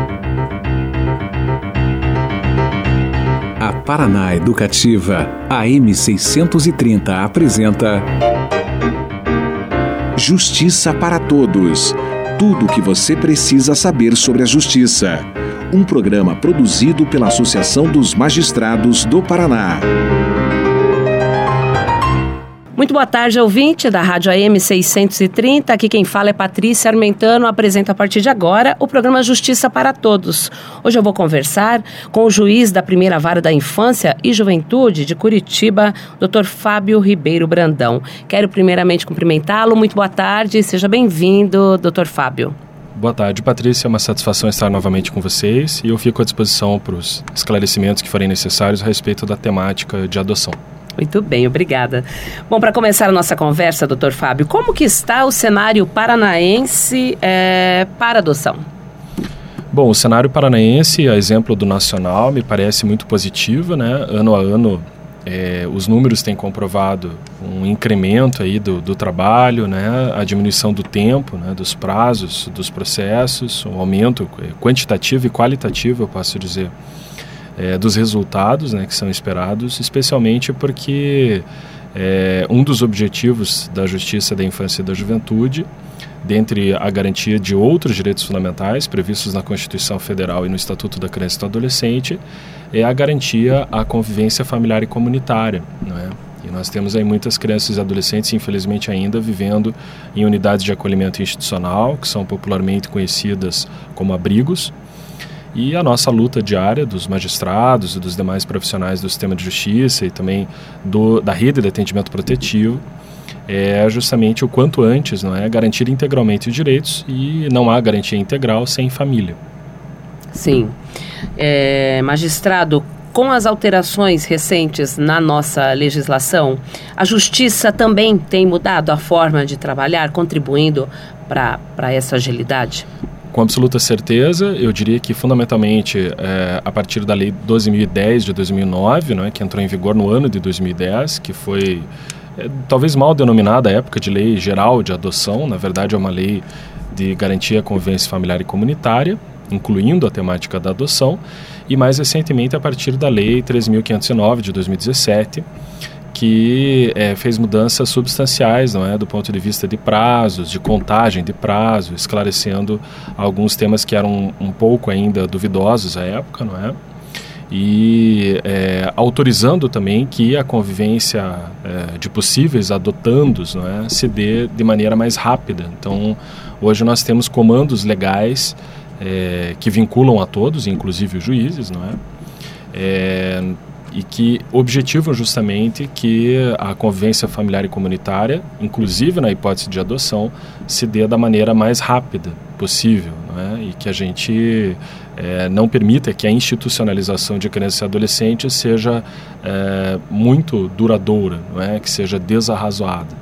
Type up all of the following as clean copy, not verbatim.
A Paraná Educativa, AM 630 apresenta Justiça para Todos. Tudo o que você precisa saber sobre a justiça. Um programa produzido pela Associação dos Magistrados do Paraná. Muito boa tarde, ouvinte da Rádio AM 630. Aqui quem fala é Patrícia Armentano. Apresenta a partir de agora o programa Justiça para Todos. Hoje eu vou conversar com o juiz da Primeira Vara da Infância e Juventude de Curitiba, Dr. Fábio Ribeiro Brandão. Quero primeiramente cumprimentá-lo. Muito boa tarde, seja bem-vindo, Dr. Fábio. Boa tarde, Patrícia. É uma satisfação estar novamente com vocês e eu fico à disposição para os esclarecimentos que forem necessários a respeito da temática de adoção. Muito bem, obrigada. Bom, para começar a nossa conversa, doutor Fábio, como que está o cenário paranaense para adoção? Bom, o cenário paranaense, a exemplo do nacional, me parece muito positivo, né? Ano a ano, os números têm comprovado um incremento aí do trabalho, né? A diminuição do tempo, né? Dos prazos, dos processos, um aumento quantitativo e qualitativo, eu posso dizer, dos resultados, né, que são esperados, especialmente porque um dos objetivos da Justiça da Infância e da Juventude, dentre a garantia de outros direitos fundamentais previstos na Constituição Federal e no Estatuto da Criança e do Adolescente, é a garantia à convivência familiar e comunitária, não é? E nós temos aí muitas crianças e adolescentes, infelizmente ainda, vivendo em unidades de acolhimento institucional, que são popularmente conhecidas como abrigos. E a nossa luta diária dos magistrados e dos demais profissionais do sistema de justiça e também da rede de atendimento protetivo é justamente o quanto antes, não é, garantir integralmente os direitos, e não há garantia integral sem família. Sim. Magistrado, com as alterações recentes na nossa legislação, a Justiça também tem mudado a forma de trabalhar, contribuindo para essa agilidade? Com absoluta certeza, eu diria que fundamentalmente a partir da Lei 12.010 de 2009, né, que entrou em vigor no ano de 2010, que foi talvez mal denominada à época de Lei Geral de Adoção, na verdade é uma lei de garantia à convivência familiar e comunitária, incluindo a temática da adoção, e mais recentemente a partir da Lei 3.509 de 2017, que fez mudanças substanciais, não é, do ponto de vista de prazos, de contagem de prazo, esclarecendo alguns temas que eram um pouco ainda duvidosos à época, não é? E autorizando também que a convivência de possíveis adotandos, não é, se dê de maneira mais rápida. Então, hoje nós temos comandos legais que vinculam a todos, inclusive os juízes, não é? E que objetivam justamente que a convivência familiar e comunitária, inclusive na hipótese de adoção, se dê da maneira mais rápida possível, não é? E que a gente não permita que a institucionalização de crianças e adolescentes seja muito duradoura, não é? Que seja desarrazoada.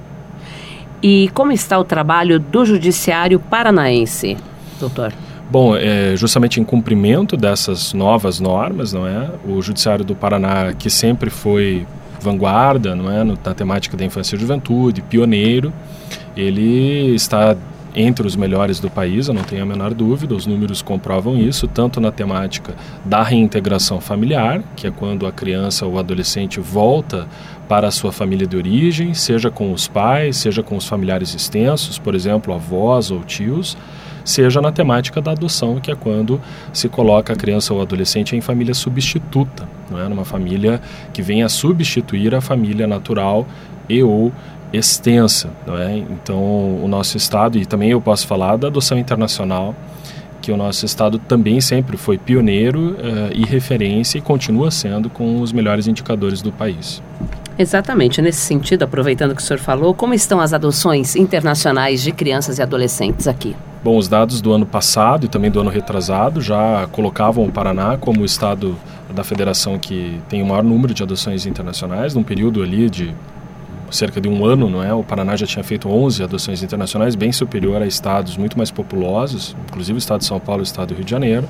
E como está o trabalho do Judiciário Paranaense, doutor? Bom, justamente em cumprimento dessas novas normas, não é? O Judiciário do Paraná, que sempre foi vanguarda, não é, na temática da infância e juventude, pioneiro, ele está entre os melhores do país, eu não tenho a menor dúvida, os números comprovam isso, tanto na temática da reintegração familiar, que é quando a criança ou o adolescente volta para a sua família de origem, seja com os pais, seja com os familiares extensos, por exemplo, avós ou tios, seja na temática da adoção, que é quando se coloca a criança ou adolescente em família substituta, não é? Numa família que venha a substituir a família natural e ou extensa, não é? Então, o nosso Estado, e também eu posso falar da adoção internacional, que o nosso Estado também sempre foi pioneiro e referência e continua sendo com os melhores indicadores do país. Exatamente, nesse sentido, aproveitando que o senhor falou, como estão as adoções internacionais de crianças e adolescentes aqui? Bom, os dados do ano passado e também do ano retrasado já colocavam o Paraná como o estado da federação que tem o maior número de adoções internacionais, num período ali de cerca de um ano, não é? O Paraná já tinha feito 11 adoções internacionais, bem superior a estados muito mais populosos, inclusive o estado de São Paulo e o estado do Rio de Janeiro.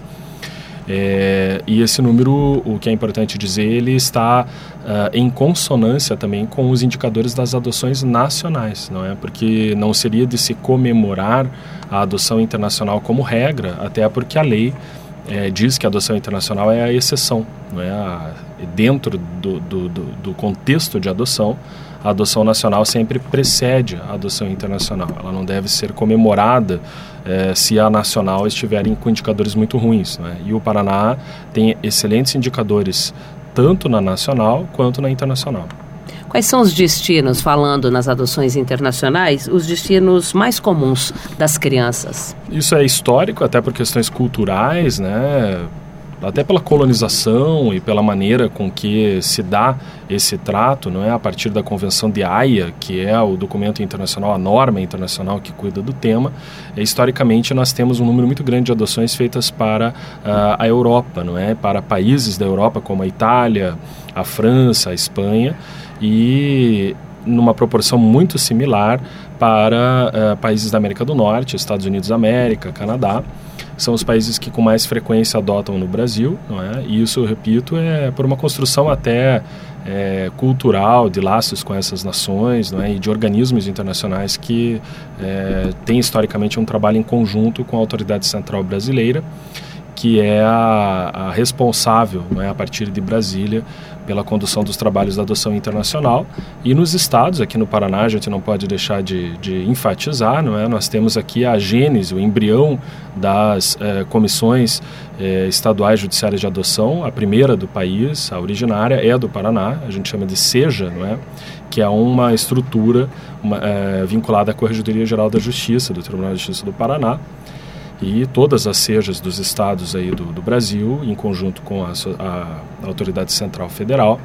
E esse número, o que é importante dizer, ele está em consonância também com os indicadores das adoções nacionais, não é? Porque não seria de se comemorar a adoção internacional como regra, até porque a lei diz que a adoção internacional é a exceção, não é? Dentro do contexto de adoção, a adoção nacional sempre precede a adoção internacional. Ela não deve ser comemorada se a nacional estiverem com indicadores muito ruins, não é? E o Paraná tem excelentes indicadores tanto na nacional quanto na internacional. Quais são os destinos, falando nas adoções internacionais, os destinos mais comuns das crianças? Isso é histórico, até por questões culturais, né? Até pela colonização e pela maneira com que se dá esse trato, não é? A partir da Convenção de Haia, que é o documento internacional, a norma internacional que cuida do tema. Historicamente, nós temos um número muito grande de adoções feitas para a Europa, não é? Para países da Europa como a Itália, a França, a Espanha, e numa proporção muito similar para países da América do Norte, Estados Unidos da América, Canadá. São os países que com mais frequência adotam no Brasil, não é? E isso, eu repito, é por uma construção até cultural, de laços com essas nações, não é? E de organismos internacionais que têm historicamente um trabalho em conjunto com a Autoridade Central Brasileira, que é a responsável, não é, a partir de Brasília, pela condução dos trabalhos da adoção internacional. E nos estados, aqui no Paraná, a gente não pode deixar de enfatizar, não é? Nós temos aqui a gênese, o embrião das comissões estaduais judiciárias de adoção. A primeira do país, a originária, é do Paraná, a gente chama de SEJA, não é? Que é uma estrutura vinculada à Corregedoria Geral da Justiça, do Tribunal de Justiça do Paraná. E todas as SEJAs dos estados aí do Brasil, em conjunto com a Autoridade Central Federal,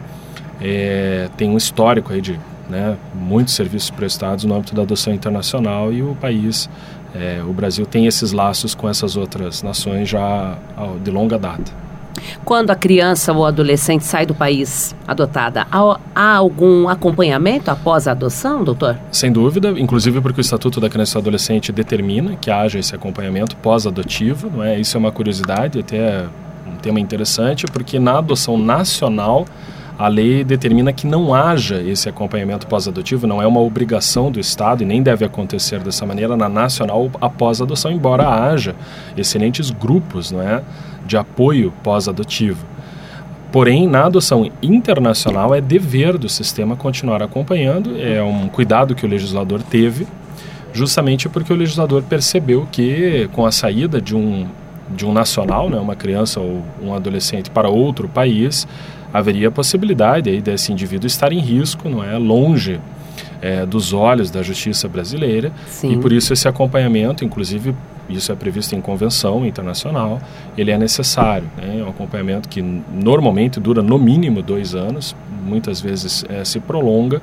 tem um histórico aí de muitos serviços prestados no âmbito da adoção internacional, e o país, o Brasil, tem esses laços com essas outras nações já de longa data. Quando a criança ou adolescente sai do país adotada, há algum acompanhamento após a adoção, doutor? Sem dúvida, inclusive porque o Estatuto da Criança e do Adolescente determina que haja esse acompanhamento pós-adotivo, não é? Isso é uma curiosidade, até um tema interessante, porque na adoção nacional a lei determina que não haja esse acompanhamento pós-adotivo, não é uma obrigação do Estado e nem deve acontecer dessa maneira na nacional após a adoção, embora haja excelentes grupos, não é, de apoio pós-adotivo. Porém, na adoção internacional é dever do sistema continuar acompanhando, é um cuidado que o legislador teve, justamente porque o legislador percebeu que com a saída de um nacional, né, uma criança ou um adolescente para outro país, haveria a possibilidade aí desse indivíduo estar em risco, não é, longe dos olhos da justiça brasileira. Sim. E por isso esse acompanhamento, inclusive isso é previsto em convenção internacional, ele é necessário, né? É um acompanhamento que normalmente dura no mínimo 2 anos, muitas vezes se prolonga,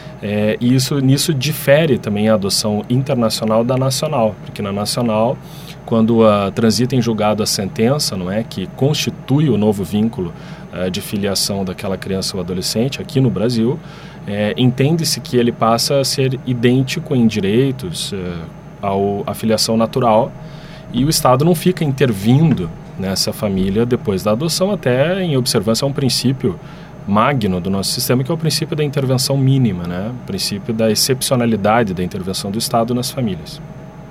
e nisso difere também a adoção internacional da nacional, porque na nacional, quando transita em julgado a sentença, não é, que constitui o novo vínculo de filiação daquela criança ou adolescente aqui no Brasil, entende-se que ele passa a ser idêntico em direitos à filiação natural, e o Estado não fica intervindo nessa família depois da adoção, até em observância a um princípio magno do nosso sistema, que é o princípio da intervenção mínima, né? O princípio da excepcionalidade da intervenção do Estado nas famílias.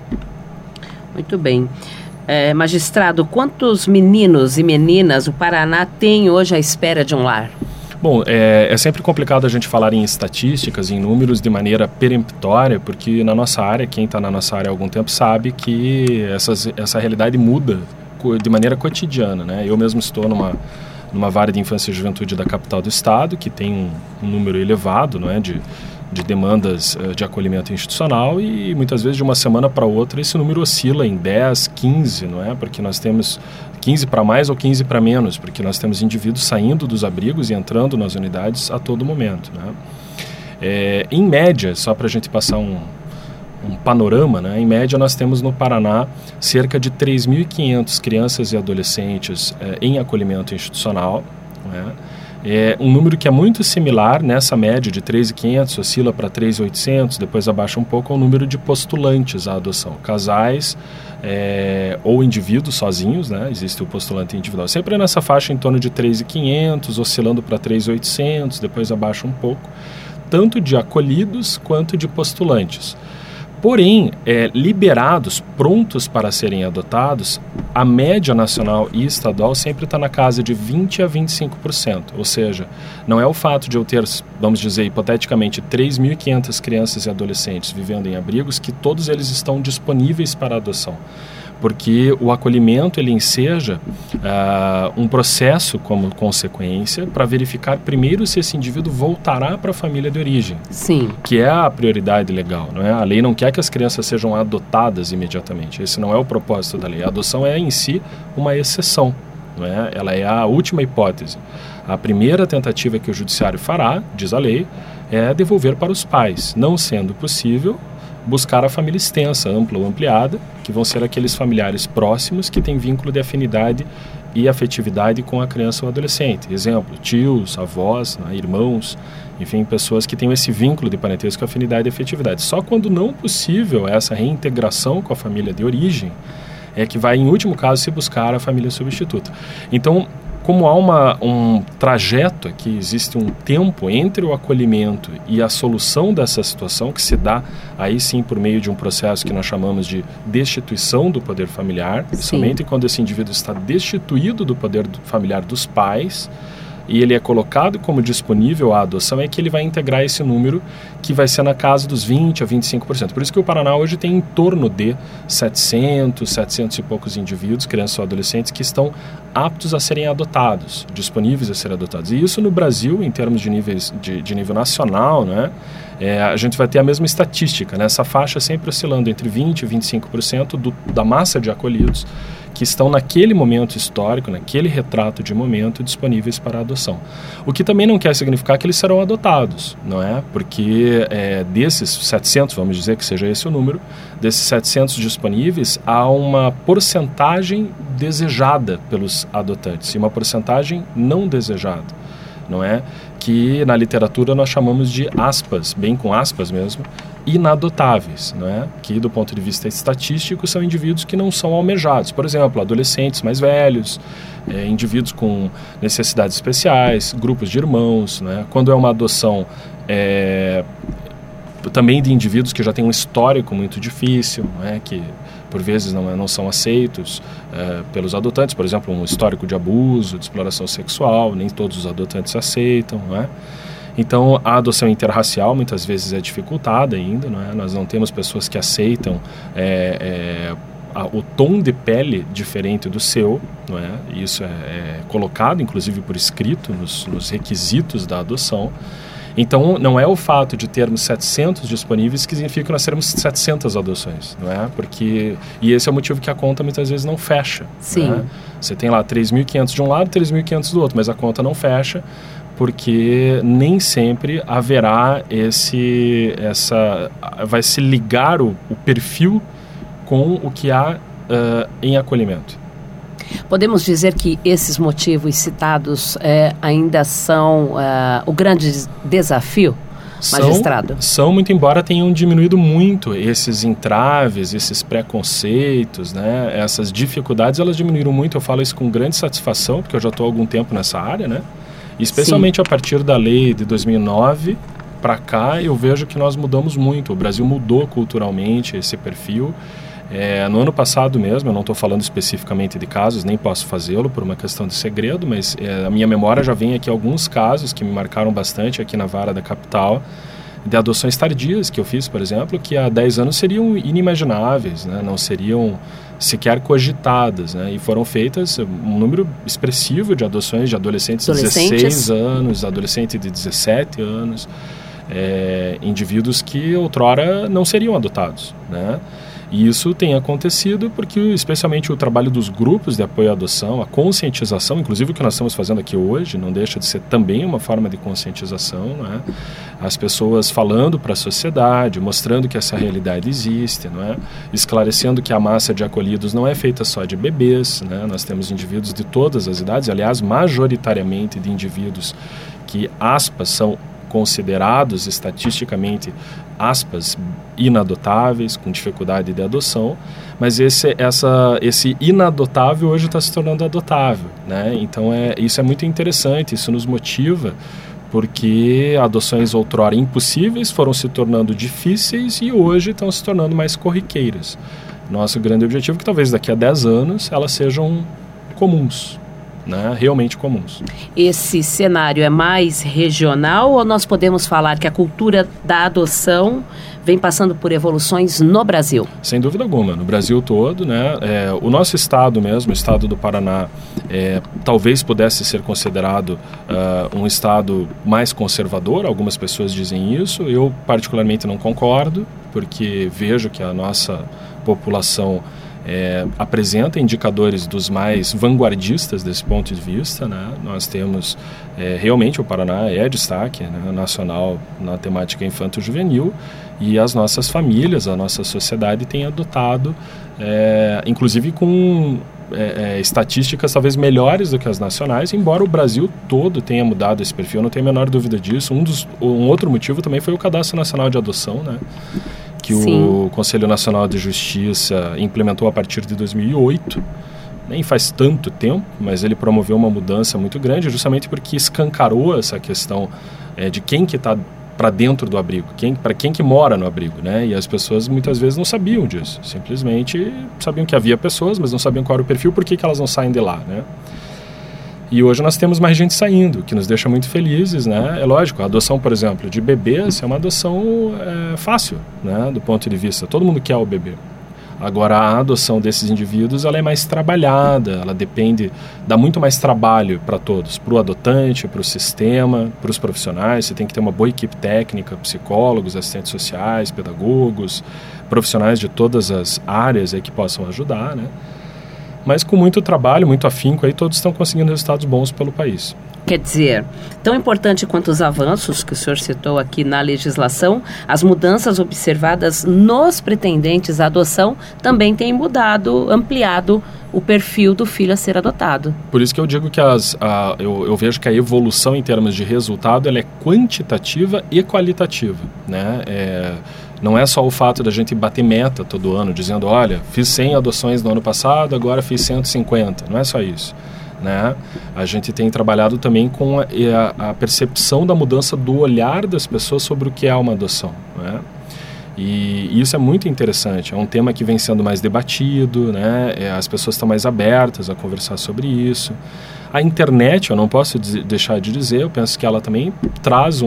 Muito bem. Magistrado, quantos meninos e meninas o Paraná tem hoje à espera de um lar? Bom, é sempre complicado a gente falar em estatísticas, em números de maneira peremptória, porque na nossa área, quem está na nossa área há algum tempo sabe que essa realidade muda de maneira cotidiana, né? Eu mesmo estou numa vara de infância e juventude da capital do estado, que tem um número elevado, não é, de demandas de acolhimento institucional, e muitas vezes de uma semana para outra esse número oscila em 10, 15, não é? Porque nós temos 15 para mais ou 15 para menos, porque nós temos indivíduos saindo dos abrigos e entrando nas unidades a todo momento, né? Em média, só para a gente passar um panorama, né? Em média nós temos no Paraná cerca de 3.500 crianças e adolescentes em acolhimento institucional, né? Um número que é muito similar nessa média de 3.500, oscila para 3.800, depois abaixa um pouco, é o número de postulantes à adoção, casais ou indivíduos sozinhos, né? Existe o postulante individual, sempre nessa faixa em torno de 3.500, oscilando para 3.800, depois abaixa um pouco, tanto de acolhidos quanto de postulantes. Porém, liberados, prontos para serem adotados, a média nacional e estadual sempre está na casa de 20% a 25%. Ou seja, não é o fato de eu ter, vamos dizer, hipoteticamente, 3.500 crianças e adolescentes vivendo em abrigos, que todos eles estão disponíveis para adoção. Porque o acolhimento ele enseja um processo como consequência para verificar primeiro se esse indivíduo voltará para a família de origem. Sim. Que é a prioridade legal, não é? A lei não quer que as crianças sejam adotadas imediatamente. Esse não é o propósito da lei. A adoção é em si uma exceção, não é? Ela é a última hipótese. A primeira tentativa que o judiciário fará, diz a lei, é devolver para os pais. Não sendo possível, buscar a família extensa, ampla ou ampliada, que vão ser aqueles familiares próximos que têm vínculo de afinidade e afetividade com a criança ou adolescente. Exemplo, tios, avós, né, irmãos, enfim, pessoas que têm esse vínculo de parentesco, afinidade e afetividade. Só quando não possível essa reintegração com a família de origem, é que vai, em último caso, se buscar a família substituta. Então, como há um trajeto aqui, existe um tempo entre o acolhimento e a solução dessa situação, que se dá aí sim por meio de um processo que nós chamamos de destituição do poder familiar, somente quando esse indivíduo está destituído do poder familiar dos pais, e ele é colocado como disponível à adoção, é que ele vai integrar esse número que vai ser na casa dos 20% a 25%. Por isso que o Paraná hoje tem em torno de 700 e poucos indivíduos, crianças ou adolescentes, que estão aptos a serem adotados, disponíveis a serem adotados. E isso no Brasil, em termos de nível nacional, né? A gente vai ter a mesma estatística, né? Essa faixa sempre oscilando entre 20% e 25% da massa de acolhidos que estão naquele momento histórico, naquele retrato de momento, disponíveis para adoção. O que também não quer significar que eles serão adotados, não é? Porque desses 700, vamos dizer que seja esse o número, desses 700 disponíveis, há uma porcentagem desejada pelos adotantes e uma porcentagem não desejada, não é? Que na literatura nós chamamos de aspas, bem com aspas mesmo, inadotáveis, não é? Que do ponto de vista estatístico são indivíduos que não são almejados. Por exemplo, adolescentes mais velhos, indivíduos com necessidades especiais, grupos de irmãos, né? Quando é uma adoção também de indivíduos que já têm um histórico muito difícil, né? Que por vezes não são aceitos pelos adotantes, por exemplo, um histórico de abuso, de exploração sexual, nem todos os adotantes aceitam, não é? Então, a adoção interracial muitas vezes é dificultada ainda, não é? Nós não temos pessoas que aceitam o tom de pele diferente do seu, não é? Isso é colocado, inclusive, por escrito nos requisitos da adoção. Então, não é o fato de termos 700 disponíveis que significa que nós teremos 700 adoções, não é? E esse é o motivo que a conta muitas vezes não fecha. Sim. Né? Você tem lá 3.500 de um lado, 3.500 do outro, mas a conta não fecha porque nem sempre haverá vai se ligar o perfil com o que há em acolhimento. Podemos dizer que esses motivos citados ainda são o grande desafio, magistrado? São, muito embora tenham diminuído muito esses entraves, esses preconceitos, né? Essas dificuldades, elas diminuíram muito. Eu falo isso com grande satisfação, porque eu já estou há algum tempo nessa área, né? Especialmente Sim. a partir da lei de 2009 para cá, eu vejo que nós mudamos muito. O Brasil mudou culturalmente esse perfil. No ano passado mesmo, eu não estou falando especificamente de casos, nem posso fazê-lo por uma questão de segredo, mas a minha memória já vem aqui alguns casos que me marcaram bastante aqui na vara da capital, de adoções tardias que eu fiz, por exemplo, que há 10 anos seriam inimagináveis, né? Não seriam sequer cogitadas, né? E foram feitas um número expressivo de adoções de adolescentes de 16 anos, adolescentes de 17 anos, indivíduos que outrora não seriam adotados, né? E isso tem acontecido porque, especialmente, o trabalho dos grupos de apoio à adoção, a conscientização, inclusive o que nós estamos fazendo aqui hoje, não deixa de ser também uma forma de conscientização, né? As pessoas falando para a sociedade, mostrando que essa realidade existe, não é? Esclarecendo que a massa de acolhidos não é feita só de bebês, né? Nós temos indivíduos de todas as idades, aliás, majoritariamente de indivíduos que, aspas, são considerados estatisticamente, aspas, inadotáveis, com dificuldade de adoção, mas esse inadotável hoje está se tornando adotável, né? Então isso é muito interessante, isso nos motiva, porque adoções outrora impossíveis foram se tornando difíceis e hoje estão se tornando mais corriqueiras. Nosso grande objetivo é que talvez daqui a 10 anos elas sejam comuns, né? Realmente comuns. Esse cenário é mais regional ou nós podemos falar que a cultura da adoção vem passando por evoluções no Brasil? Sem dúvida alguma, no Brasil todo, né? O nosso estado mesmo, o estado do Paraná, talvez pudesse ser considerado um estado mais conservador, algumas pessoas dizem isso, eu particularmente não concordo, porque vejo que a nossa população apresenta indicadores dos mais vanguardistas desse ponto de vista, né? Nós temos, realmente o Paraná é destaque, né, nacional na temática infanto-juvenil, e as nossas famílias, a nossa sociedade tem adotado, inclusive com estatísticas talvez melhores do que as nacionais, embora o Brasil todo tenha mudado esse perfil, não tenho a menor dúvida disso. Um outro motivo também foi o Cadastro Nacional de Adoção, né? Que Sim. O Conselho Nacional de Justiça implementou a partir de 2008, nem faz tanto tempo, mas ele promoveu uma mudança muito grande, justamente porque escancarou essa questão de quem que está para dentro do abrigo, para quem que mora no abrigo, né? E as pessoas muitas vezes não sabiam disso, simplesmente sabiam que havia pessoas, mas não sabiam qual era o perfil, por que elas não saem de lá, né? E hoje nós temos mais gente saindo, que nos deixa muito felizes, né? É lógico, a adoção, por exemplo, de bebês é uma adoção fácil, né? Do ponto de vista, todo mundo quer o bebê. Agora, a adoção desses indivíduos, ela é mais trabalhada, ela dá muito mais trabalho para todos, para o adotante, para o sistema, para os profissionais. Você tem que ter uma boa equipe técnica, psicólogos, assistentes sociais, pedagogos, profissionais de todas as áreas aí que possam ajudar, né? Mas com muito trabalho, muito afinco, aí todos estão conseguindo resultados bons pelo país. Quer dizer, tão importante quanto os avanços que o senhor citou aqui na legislação, as mudanças observadas nos pretendentes à adoção também têm mudado, ampliado o perfil do filho a ser adotado. Por isso que eu digo que eu vejo que a evolução em termos de resultado ela é quantitativa e qualitativa, né? Não é só o fato da gente bater meta todo ano, dizendo, olha, fiz 100 adoções no ano passado, agora fiz 150. Não é só isso, né? A gente tem trabalhado também com a percepção da mudança do olhar das pessoas sobre o que é uma adoção, né? E isso é muito interessante, é um tema que vem sendo mais debatido, né? As pessoas estão mais abertas a conversar sobre isso. A internet, eu não posso deixar de dizer, eu penso que ela também traz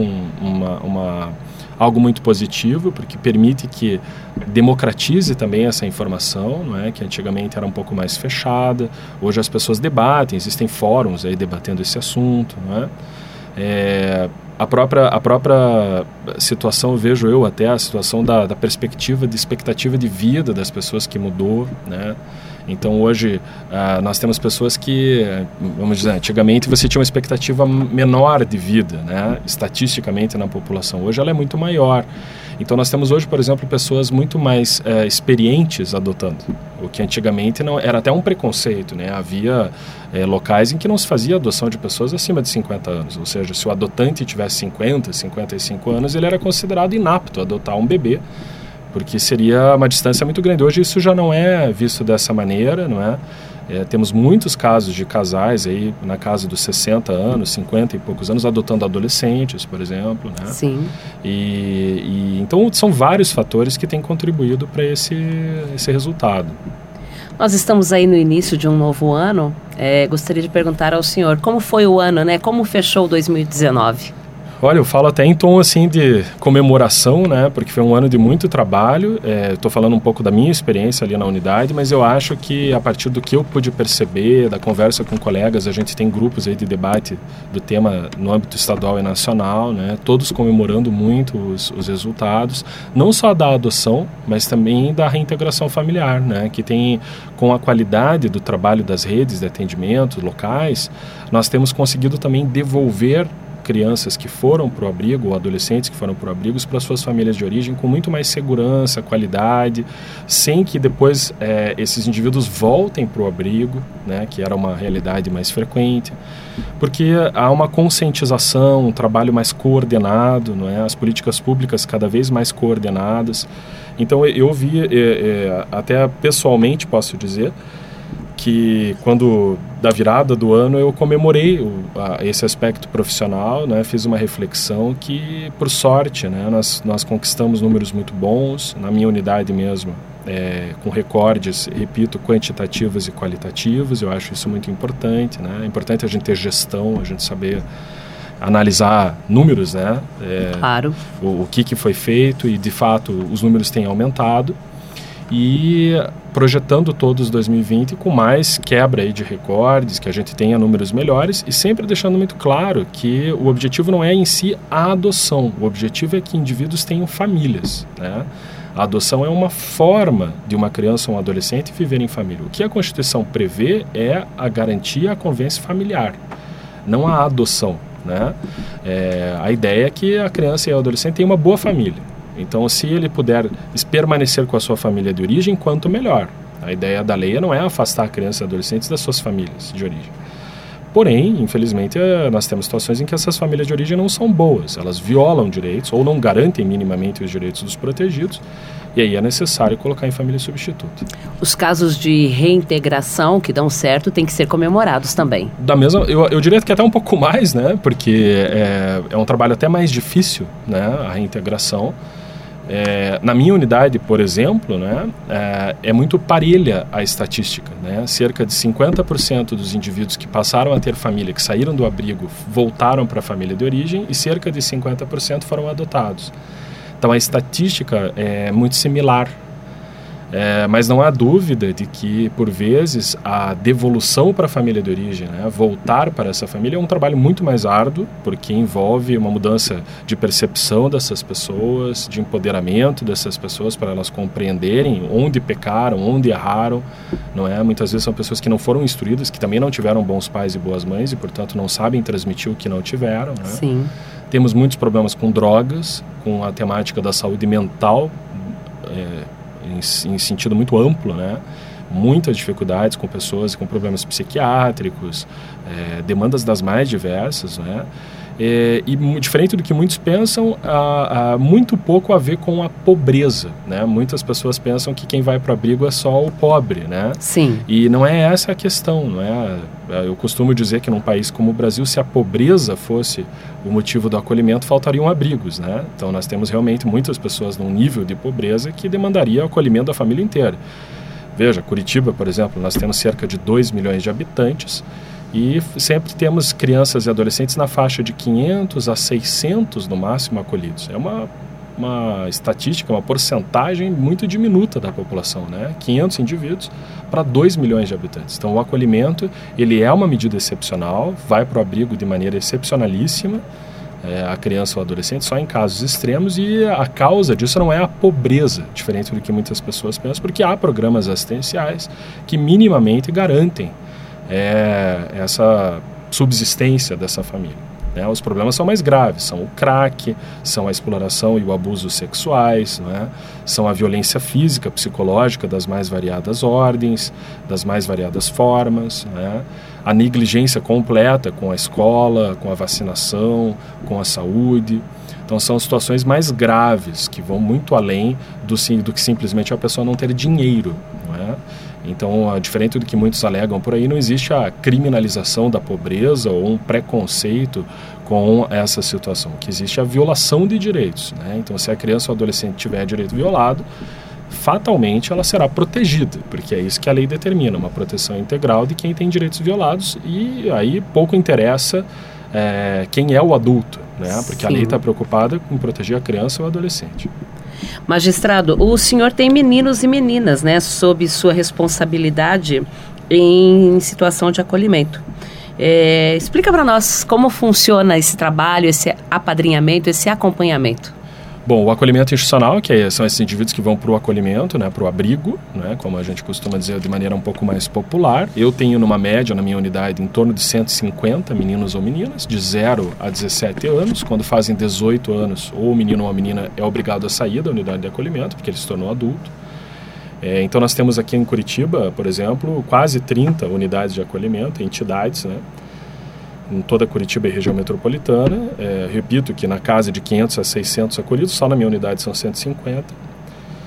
algo muito positivo, porque permite que democratize também essa informação, não é? Que antigamente era um pouco mais fechada. Hoje as pessoas debatem, existem fóruns aí debatendo esse assunto, não é? A própria situação, vejo eu até, a situação da perspectiva, de expectativa de vida das pessoas que mudou, né? Então hoje nós temos pessoas que, vamos dizer, antigamente você tinha uma expectativa menor de vida, né? Estatisticamente na população, hoje ela é muito maior. Então nós temos hoje, por exemplo, pessoas muito mais experientes adotando, o que antigamente não era até um preconceito, né? Havia locais em que não se fazia adoção de pessoas acima de 50 anos, ou seja, se o adotante tivesse 50, 55 anos, ele era considerado inapto a adotar um bebê, porque seria uma distância muito grande. Hoje isso já não é visto dessa maneira, não é? Temos muitos casos de casais aí na casa dos 60 anos, 50 e poucos anos, adotando adolescentes, por exemplo, né? Sim. Então são vários fatores que têm contribuído para esse resultado. Nós estamos aí no início de um novo ano. Gostaria de perguntar ao senhor, como foi o ano, né? Como fechou 2019? Olha, eu falo até em tom assim de comemoração, né? Porque foi um ano de muito trabalho. Estou falando um pouco da minha experiência ali na unidade, mas eu acho que a partir do que eu pude perceber, da conversa com colegas, a gente tem grupos aí de debate do tema no âmbito estadual e nacional, né? Todos comemorando muito os resultados, não só da adoção, mas também da reintegração familiar, né? Que tem, com a qualidade do trabalho das redes de atendimento locais, nós temos conseguido também devolver crianças que foram para o abrigo, ou adolescentes que foram para o abrigo, para suas famílias de origem com muito mais segurança, qualidade, sem que depois esses indivíduos voltem para o abrigo, né, que era uma realidade mais frequente, porque há uma conscientização, um trabalho mais coordenado, não é? As políticas públicas cada vez mais coordenadas. Então eu vi, até pessoalmente posso dizer, que quando, da virada do ano, eu comemorei esse aspecto profissional, né? Fiz uma reflexão que, por sorte, né, nós conquistamos números muito bons, na minha unidade mesmo, com recordes, repito, quantitativos e qualitativos. Eu acho isso muito importante, né? É importante a gente ter gestão, a gente saber analisar números, né? Claro. O que foi feito, e de fato os números têm aumentado, e projetando todos 2020 com mais quebra aí de recordes, que a gente tenha números melhores, e sempre deixando muito claro que o objetivo não é em si a adoção, o objetivo é que indivíduos tenham famílias, né? A adoção é uma forma de uma criança ou um adolescente viver em família. O que a Constituição prevê é a garantia à convivência familiar, não a adoção, né? A ideia é que a criança e o adolescente tenham uma boa família. Então, se ele puder permanecer com a sua família de origem, quanto melhor. A ideia da lei não é afastar a criança e adolescentes das suas famílias de origem. Porém, infelizmente, nós temos situações em que essas famílias de origem não são boas. Elas violam direitos ou não garantem minimamente os direitos dos protegidos. E aí é necessário colocar em família substituta. Os casos de reintegração que dão certo têm que ser comemorados também. Eu diria que até um pouco mais, né? Porque é um trabalho até mais difícil, né? A reintegração. Na minha unidade, por exemplo, né, é muito parelha a estatística, né? Cerca de 50% dos indivíduos que passaram a ter família, que saíram do abrigo, voltaram para a família de origem, e cerca de 50% foram adotados. Então a estatística é muito similar, mas não há dúvida de que, por vezes, a devolução para a família de origem, né, voltar para essa família, é um trabalho muito mais árduo, porque envolve uma mudança de percepção dessas pessoas, de empoderamento dessas pessoas, para elas compreenderem onde pecaram, onde erraram, não é? Muitas vezes são pessoas que não foram instruídas, que também não tiveram bons pais e boas mães, e, portanto, não sabem transmitir o que não tiveram, né? Sim. Temos muitos problemas com drogas, com a temática da saúde mental, em sentido muito amplo, né? Muitas dificuldades com pessoas com problemas psiquiátricos, demandas das mais diversas, né? E diferente do que muitos pensam, muito pouco a ver com a pobreza, né? Muitas pessoas pensam que quem vai para o abrigo é só o pobre, né? Sim. E não é essa a questão, não é? Eu costumo dizer que num país como o Brasil, se a pobreza fosse o motivo do acolhimento, faltariam abrigos, né? Então nós temos realmente muitas pessoas num nível de pobreza que demandaria o acolhimento da família inteira. Veja, Curitiba, por exemplo, nós temos cerca de 2 milhões de habitantes, e sempre temos crianças e adolescentes na faixa de 500 a 600 no máximo acolhidos. É uma estatística, uma porcentagem muito diminuta da população, né? 500 indivíduos para 2 milhões de habitantes. Então o acolhimento, ele é uma medida excepcional, vai para o abrigo de maneira excepcionalíssima, a criança ou adolescente, só em casos extremos, e a causa disso não é a pobreza, diferente do que muitas pessoas pensam, porque há programas assistenciais que minimamente garantem essa subsistência dessa família, né? Os problemas são mais graves, são o crack, são a exploração e o abuso sexuais, né? São a violência física, psicológica das mais variadas ordens, das mais variadas formas, né? A negligência completa com a escola, com a vacinação, com a saúde. Então são situações mais graves, que vão muito além do que simplesmente a pessoa não ter dinheiro, não é? Então, diferente do que muitos alegam por aí, não existe a criminalização da pobreza ou um preconceito com essa situação. O que existe é a violação de direitos, né? Então, se a criança ou adolescente tiver direito violado, fatalmente ela será protegida, porque é isso que a lei determina, uma proteção integral de quem tem direitos violados, e aí pouco interessa quem é o adulto, né? Porque Sim. A lei está preocupada em proteger a criança ou o adolescente. Magistrado, o senhor tem meninos e meninas, né, sob sua responsabilidade em situação de acolhimento. Explica para nós como funciona esse trabalho, esse apadrinhamento, esse acompanhamento. Bom, o acolhimento institucional, que são esses indivíduos que vão para o acolhimento, né, para o abrigo, né, como a gente costuma dizer de maneira um pouco mais popular. Eu tenho, numa média, na minha unidade, em torno de 150 meninos ou meninas, de 0 a 17 anos. Quando fazem 18 anos, ou o menino ou a menina é obrigado a sair da unidade de acolhimento, porque ele se tornou adulto. Então, nós temos aqui em Curitiba, por exemplo, quase 30 unidades de acolhimento, entidades, né, em toda Curitiba e região metropolitana. Repito que na casa de 500 a 600 acolhidos, só na minha unidade são 150.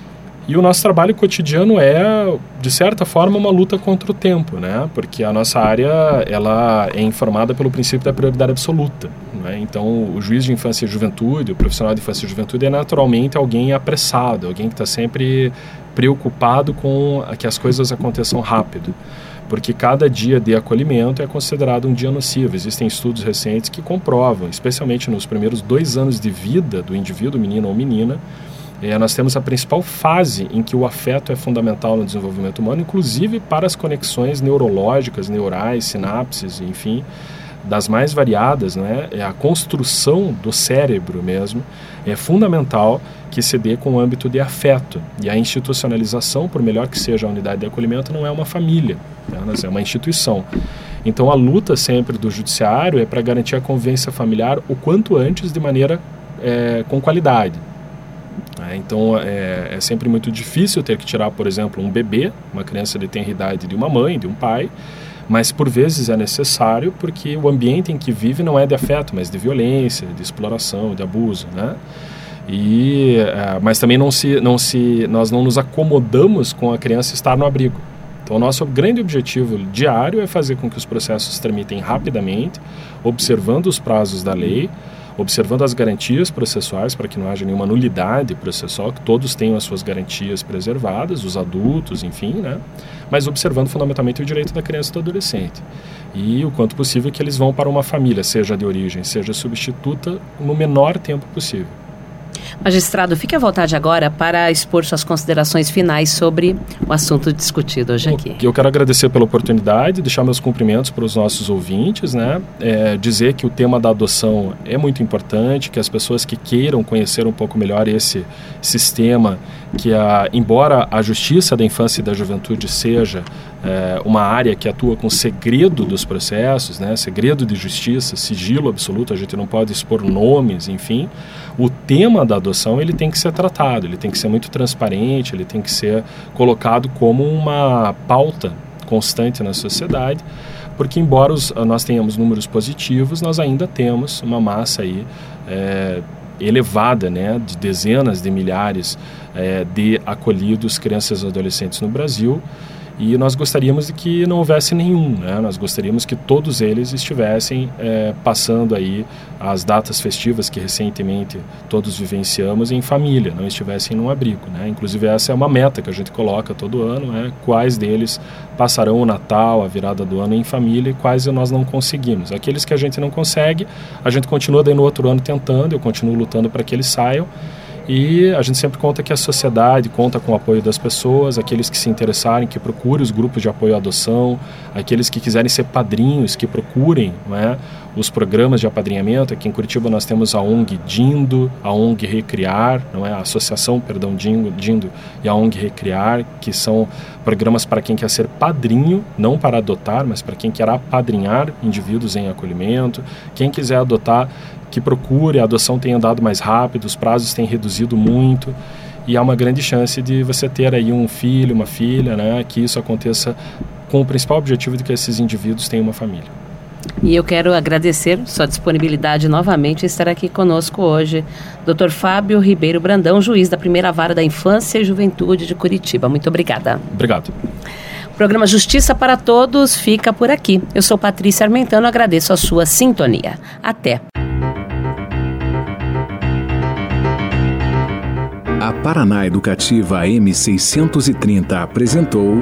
E o nosso trabalho cotidiano é, de certa forma, uma luta contra o tempo, né? Porque a nossa área ela é informada pelo princípio da prioridade absoluta, né? Então, o juiz de infância e juventude, o profissional de infância e juventude é naturalmente alguém apressado, alguém que está sempre preocupado com que as coisas aconteçam rápido. Porque cada dia de acolhimento é considerado um dia nocivo. Existem estudos recentes que comprovam, especialmente nos primeiros 2 anos de vida do indivíduo, menino ou menina, nós temos a principal fase em que o afeto é fundamental no desenvolvimento humano, inclusive para as conexões neurológicas, neurais, sinapses, enfim, das mais variadas, né? A construção do cérebro mesmo é fundamental que se dê com o âmbito de afeto. E a institucionalização, por melhor que seja a unidade de acolhimento, não é uma família, né? Mas é uma instituição. Então a luta sempre do judiciário é para garantir a convivência familiar o quanto antes, de maneira com qualidade. Então é sempre muito difícil ter que tirar, por exemplo, um bebê, uma criança de tenra idade, de uma mãe, de um pai, mas por vezes é necessário porque o ambiente em que vive não é de afeto, mas de violência, de exploração, de abuso, né? Mas também nós não nos acomodamos com a criança estar no abrigo. Então o nosso grande objetivo diário é fazer com que os processos tramitem rapidamente, observando os prazos da lei, observando as garantias processuais para que não haja nenhuma nulidade processual, que todos tenham as suas garantias preservadas, os adultos, enfim, né? Mas observando fundamentalmente o direito da criança e do adolescente. E o quanto possível que eles vão para uma família, seja de origem, seja substituta, no menor tempo possível. Magistrado, fique à vontade agora para expor suas considerações finais sobre o assunto discutido hoje aqui. Eu quero agradecer pela oportunidade, deixar meus cumprimentos para os nossos ouvintes, né? Dizer que o tema da adoção é muito importante, que as pessoas que queiram conhecer um pouco melhor esse sistema, que embora a justiça da infância e da juventude seja uma área que atua com segredo dos processos, né? Segredo de justiça, sigilo absoluto, a gente não pode expor nomes, enfim, o tema da adoção ele tem que ser tratado, ele tem que ser muito transparente, ele tem que ser colocado como uma pauta constante na sociedade, porque embora nós tenhamos números positivos, nós ainda temos uma massa aí elevada, né, de dezenas de milhares de acolhidos, crianças e adolescentes no Brasil, e nós gostaríamos de que não houvesse nenhum, né? Nós gostaríamos que todos eles estivessem passando aí as datas festivas que recentemente todos vivenciamos em família, não estivessem num abrigo, né? Inclusive essa é uma meta que a gente coloca todo ano, né? Quais deles passarão o Natal, a virada do ano em família e quais nós não conseguimos. Aqueles que a gente não consegue, a gente continua daí no outro ano tentando, eu continuo lutando para que eles saiam. E a gente sempre conta que a sociedade conta com o apoio das pessoas, aqueles que se interessarem, que procurem os grupos de apoio à adoção, aqueles que quiserem ser padrinhos, que procurem, né, os programas de apadrinhamento. Aqui em Curitiba nós temos a ONG Dindo, a ONG Recriar, não é? A Associação, Dindo e a ONG Recriar, que são programas para quem quer ser padrinho, não para adotar, mas para quem quer apadrinhar indivíduos em acolhimento. Quem quiser adotar, que procure, a adoção tem andado mais rápido, os prazos têm reduzido muito e há uma grande chance de você ter aí um filho, uma filha, né, que isso aconteça com o principal objetivo de que esses indivíduos tenham uma família. E eu quero agradecer sua disponibilidade novamente em estar aqui conosco hoje, Dr. Fábio Ribeiro Brandão, juiz da Primeira Vara da Infância e Juventude de Curitiba. Muito obrigada. Obrigado. O programa Justiça para Todos fica por aqui. Eu sou Patrícia Armentano, agradeço a sua sintonia. Até. A Paraná Educativa M630 apresentou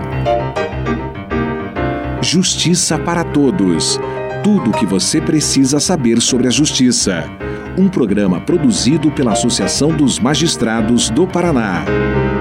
Justiça para Todos. Tudo o que você precisa saber sobre a justiça. Um programa produzido pela Associação dos Magistrados do Paraná.